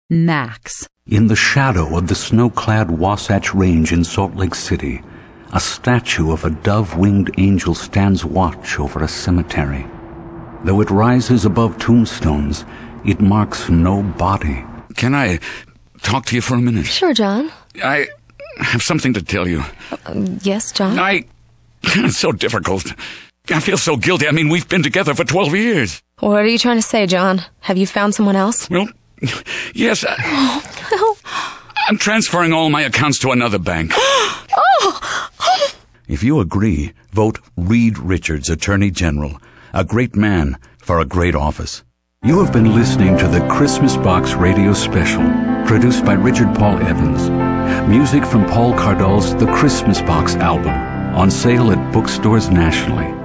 Max. In the shadow of the snow-clad Wasatch Range in Salt Lake City, a statue of a dove-winged angel stands watch over a cemetery. Though it rises above tombstones, it marks no body. Can I talk to you for a minute? Sure, John. I have something to tell you. Yes, John? It's so difficult. I feel so guilty. I mean, we've been together for 12 years. What are you trying to say, John? Have you found someone else? Well, yes. I'm transferring all my accounts to another bank. If you agree, vote Reed Richards, Attorney General. A great man for a great office. You have been listening to the Christmas Box Radio Special, produced by Richard Paul Evans. Music from Paul Cardall's The Christmas Box album, on sale at bookstores nationally.